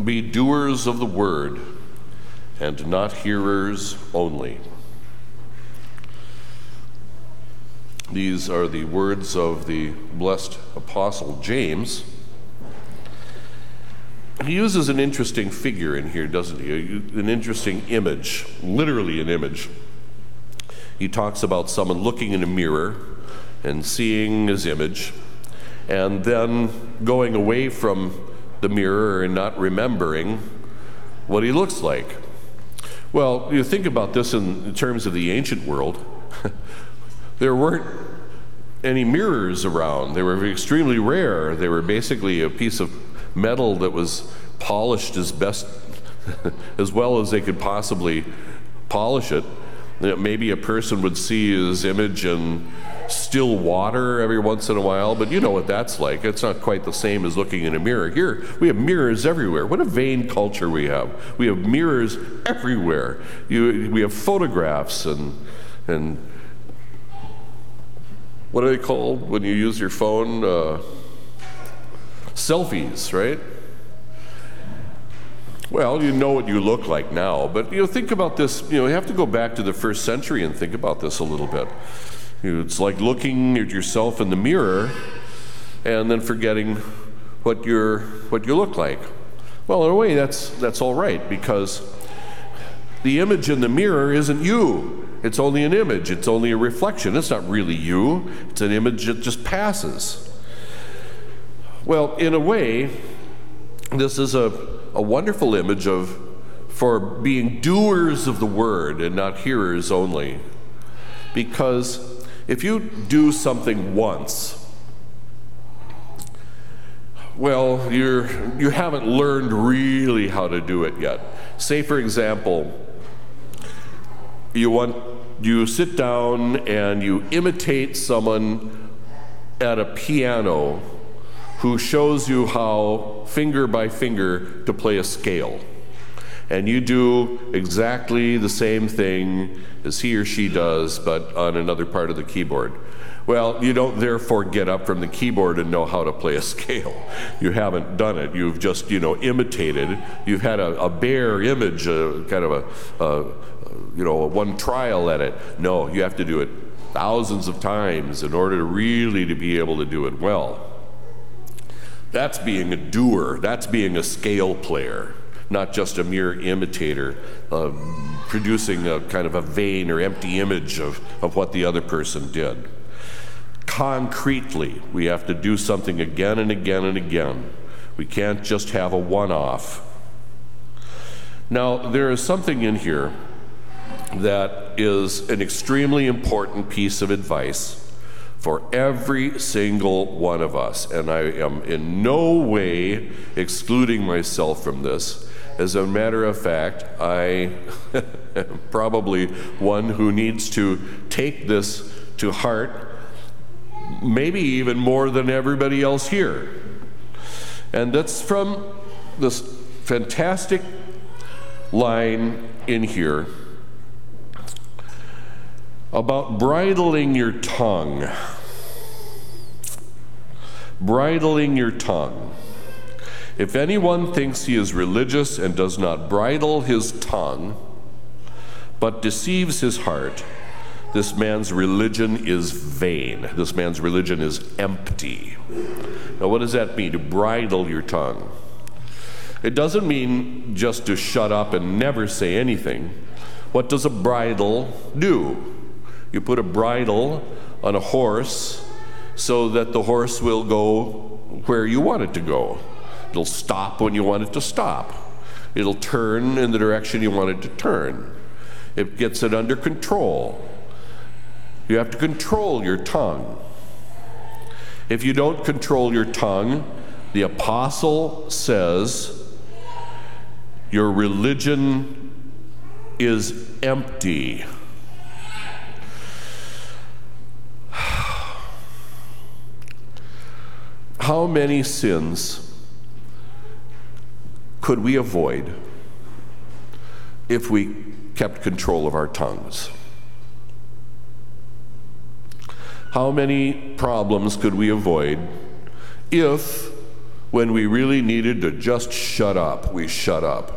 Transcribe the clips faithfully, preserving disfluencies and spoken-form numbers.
Be doers of the word, and not hearers only. These are the words of the blessed Apostle James. He uses an interesting figure in here, doesn't he? An interesting image, literally an image. He talks about someone looking in a mirror and seeing his image, and then going away from the mirror and not remembering what he looks like. Well, you think about this in terms of the ancient world. There weren't any mirrors around. They were extremely rare. They were basically a piece of metal that was polished as best, as well as they could possibly polish it. Maybe a person would see his image in still water every once in a while, but you know what that's like. It's not quite the same as looking in a mirror. Here, we have mirrors everywhere. What a vain culture we have. We have mirrors everywhere. You, we have photographs and, and what are they called when you use your phone? Uh, selfies, right? Well, you know what you look like now, but you know, think about this. You know, you have to go back to the first century and think about this a little bit. You know, it's like looking at yourself in the mirror and then forgetting what you're what you look like. Well, in a way, that's that's all right, because the image in the mirror isn't you. It's only an image. It's only a reflection. It's not really you. It's an image that just passes. Well, in a way, this is a, a wonderful image of for being doers of the word and not hearers only. Because if you do something once, well, you're, you haven't learned really how to do it yet. Say, for example, you want you sit down and you imitate someone at a piano who shows you how, finger by finger, to play a scale. And you do exactly the same thing as he or she does, but on another part of the keyboard. Well, you don't therefore get up from the keyboard and know how to play a scale. You haven't done it. You've just, you know, imitated. You've had a, a bare image, a, kind of a, a, you know, a one trial at it. No, you have to do it thousands of times in order to really to be able to do it well. That's being a doer. That's being a scale player, not just a mere imitator, uh, producing a kind of a vain or empty image of, of what the other person did. Concretely, we have to do something again and again and again. We can't just have a one-off. Now, there is something in here that is an extremely important piece of advice for every single one of us, and I am in no way excluding myself from this. As a matter of fact, I am probably one who needs to take this to heart, maybe even more than everybody else here. And that's from this fantastic line in here about bridling your tongue. Bridling your tongue. If anyone thinks he is religious and does not bridle his tongue, but deceives his heart, this man's religion is vain. This man's religion is empty. Now, what does that mean, to bridle your tongue? It doesn't mean just to shut up and never say anything. What does a bridle do? You put a bridle on a horse so that the horse will go where you want it to go. It'll stop when you want it to stop. It'll turn in the direction you want it to turn. It gets it under control. You have to control your tongue. If you don't control your tongue, the apostle says your religion is empty. How many sins could we avoid if we kept control of our tongues? How many problems could we avoid if when we really needed to just shut up, we shut up?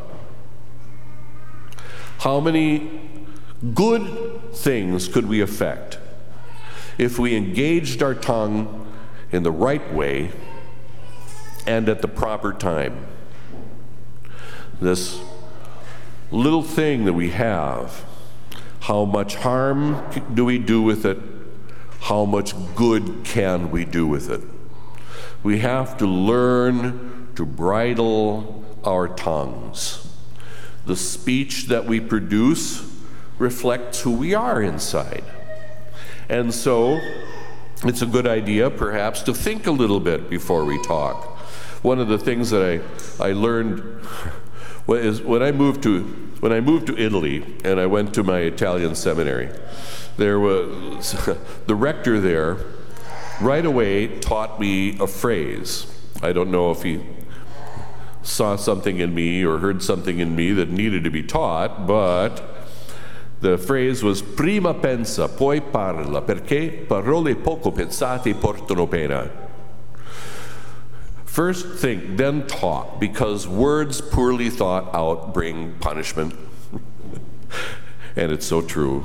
How many good things could we affect if we engaged our tongue in the right way and at the proper time? This little thing that we have, how much harm do we do with it? How much good can we do with it? We have to learn to bridle our tongues. The speech that we produce reflects who we are inside. And so it's a good idea perhaps to think a little bit before we talk. One of the things that I, I learned is when I moved to when I moved to Italy and I went to my Italian seminary, there was the rector there right away taught me a phrase. I don't know if he saw something in me or heard something in me that needed to be taught, but the phrase was prima pensa, poi parla, perché parole poco pensate portano pena. First think, then talk, because words poorly thought out bring punishment. And it's so true.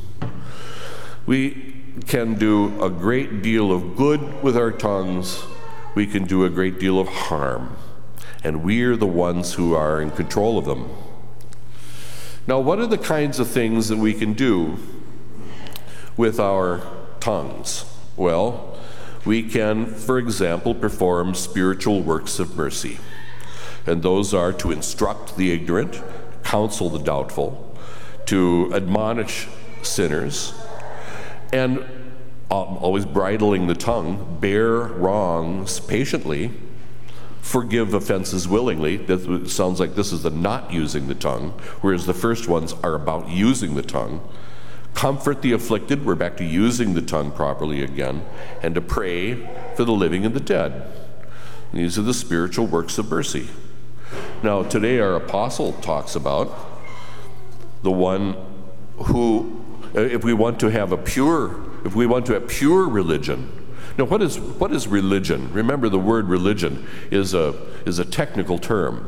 We can do a great deal of good with our tongues. We can do a great deal of harm. And we're the ones who are in control of them. Now, what are the kinds of things that we can do with our tongues? Well, we can, for example, perform spiritual works of mercy. And those are to instruct the ignorant, counsel the doubtful, to admonish sinners, and um, always bridling the tongue, bear wrongs patiently, forgive offenses willingly. That sounds like this is the not using the tongue, whereas the first ones are about using the tongue. Comfort the afflicted, we're back to using the tongue properly again, and to pray for the living and the dead. These are the spiritual works of mercy. Now, today our apostle talks about the one who, if we want to have a pure, if we want to have pure religion. Now, what is what is religion? Remember, the word religion is a is a technical term.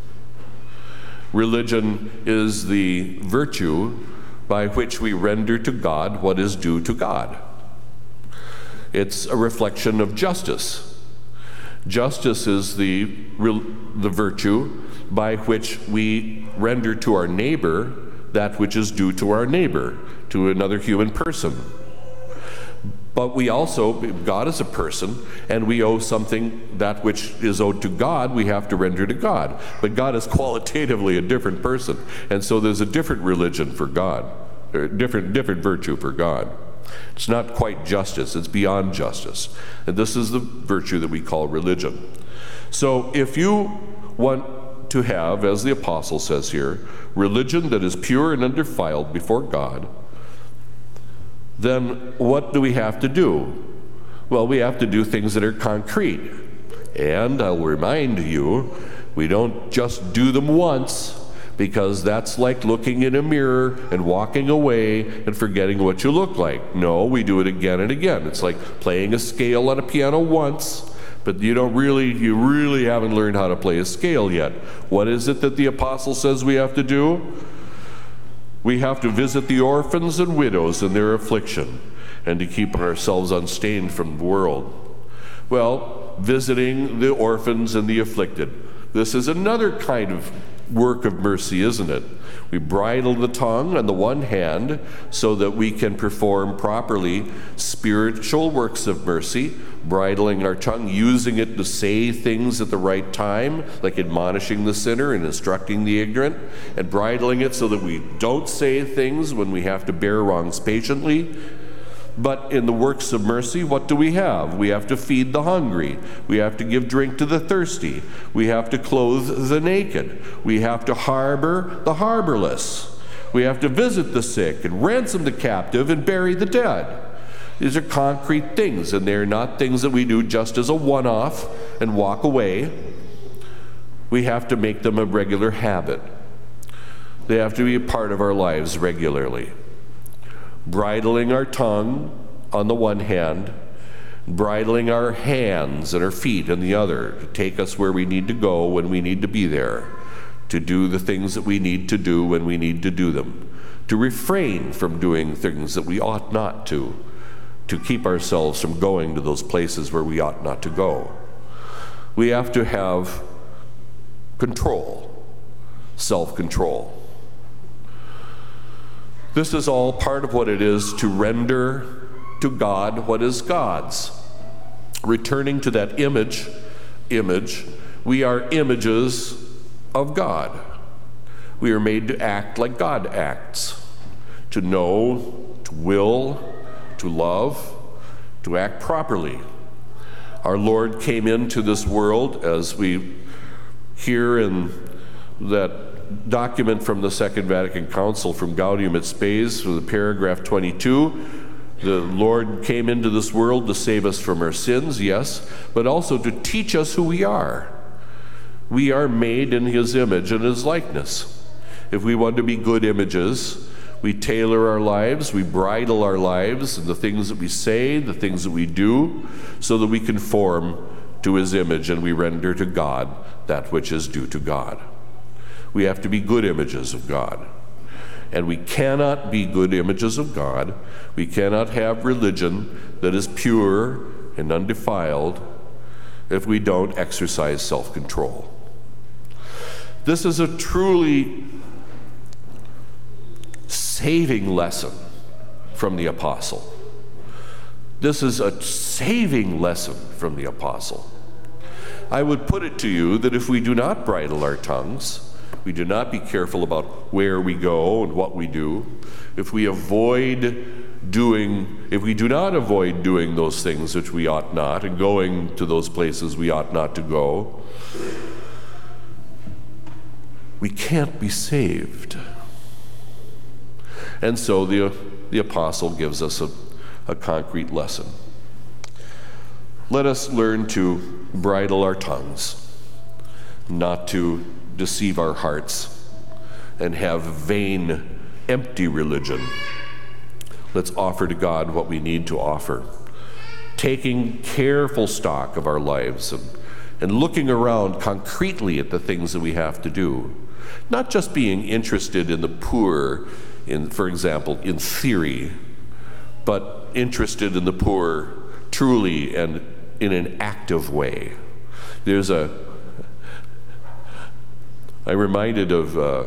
Religion is the virtue by which we render to God what is due to God. It's a reflection of justice. Justice is the, the virtue by which we render to our neighbor that which is due to our neighbor, to another human person. But we also, God is a person, and we owe something, that which is owed to God, we have to render to God. But God is qualitatively a different person, and so there's a different religion for God, or different, different virtue for God. It's not quite justice, it's beyond justice. And this is the virtue that we call religion. So if you want to have, as the apostle says here, religion that is pure and undefiled before God, then what do we have to do? Well, we have to do things that are concrete. And I'll remind you, we don't just do them once, because that's like looking in a mirror and walking away and forgetting what you look like. No, we do it again and again. It's like playing a scale on a piano once, but you don't really, you really haven't learned how to play a scale yet. What is it that the apostle says we have to do? We have to visit the orphans and widows in their affliction and to keep ourselves unstained from the world. Well, visiting the orphans and the afflicted. This is another kind of work of mercy, isn't it? We bridle the tongue on the one hand so that we can perform properly spiritual works of mercy, bridling our tongue, using it to say things at the right time, like admonishing the sinner and instructing the ignorant, and bridling it so that we don't say things when we have to bear wrongs patiently. But in the works of mercy, what do we have? We have to feed the hungry. We have to give drink to the thirsty. We have to clothe the naked. We have to harbor the harborless. We have to visit the sick and ransom the captive and bury the dead. These are concrete things, and they're not things that we do just as a one-off and walk away. We have to make them a regular habit. They have to be a part of our lives regularly. Bridling our tongue on the one hand, bridling our hands and our feet in the other, to take us where we need to go when we need to be there, to do the things that we need to do when we need to do them, to refrain from doing things that we ought not to, to keep ourselves from going to those places where we ought not to go. We have to have control, self-control. This is all part of what it is to render to God what is God's. Returning to that image, image, we are images of God. We are made to act like God acts, to know, to will, to love, to act properly. Our Lord came into this world, as we hear in that document from the Second Vatican Council from Gaudium et Spes, for the paragraph twenty-two, the Lord came into this world to save us from our sins, yes, but also to teach us who we are. We are made in His image and His likeness. If we want to be good images, we tailor our lives, we bridle our lives, and the things that we say, the things that we do, so that we conform to His image and we render to God that which is due to God. We have to be good images of God. And we cannot be good images of God. We cannot have religion that is pure and undefiled if we don't exercise self-control. This is a truly saving lesson from the apostle. This is a saving lesson from the apostle. I would put it to you that if we do not bridle our tongues, we do not be careful about where we go and what we do, if we avoid doing, if we do not avoid doing those things which we ought not, and going to those places we ought not to go, we can't be saved. And so the, the apostle gives us a, a concrete lesson. Let us learn to bridle our tongues, not to deceive our hearts and have vain, empty religion. Let's offer to God what we need to offer, taking careful stock of our lives and, and looking around concretely at the things that we have to do, not just being interested in the poor, in, for example, in theory, but interested in the poor truly and in an active way. There's a I'm reminded of uh,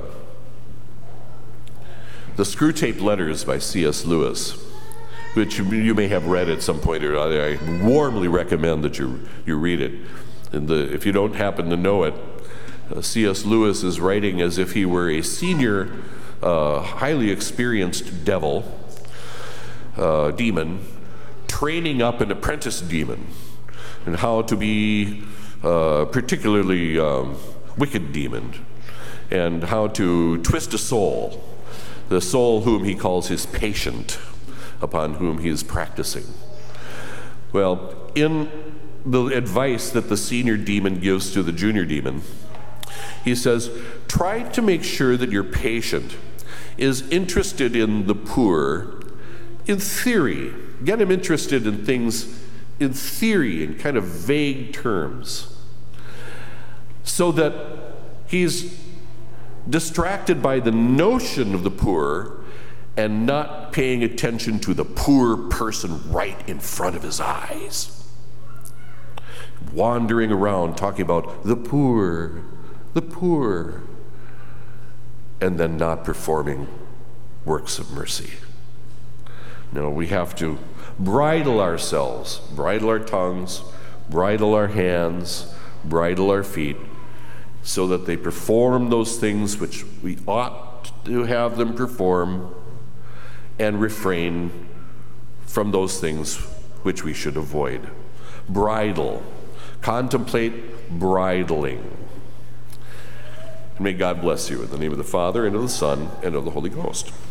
the Screwtape Letters by C S Lewis, which you may have read at some point or other. I warmly recommend that you, you read it. And the, if you don't happen to know it, uh, C S Lewis is writing as if he were a senior, uh, highly experienced devil, uh, demon, training up an apprentice demon, and how to be uh, particularly um, wicked demon, and how to twist a soul, the soul whom he calls his patient, upon whom he is practicing. Well, in the advice that the senior demon gives to the junior demon, he says, try to make sure that your patient is interested in the poor in theory. Get him interested in things in theory, in kind of vague terms, so that he's distracted by the notion of the poor and not paying attention to the poor person right in front of his eyes. Wandering around talking about the poor, the poor, and then not performing works of mercy. No, we have to bridle ourselves, bridle our tongues, bridle our hands, bridle our feet, so that they perform those things which we ought to have them perform, and refrain from those things which we should avoid. Bridle. Contemplate bridling. And may God bless you in the name of the Father, and of the Son, and of the Holy Ghost.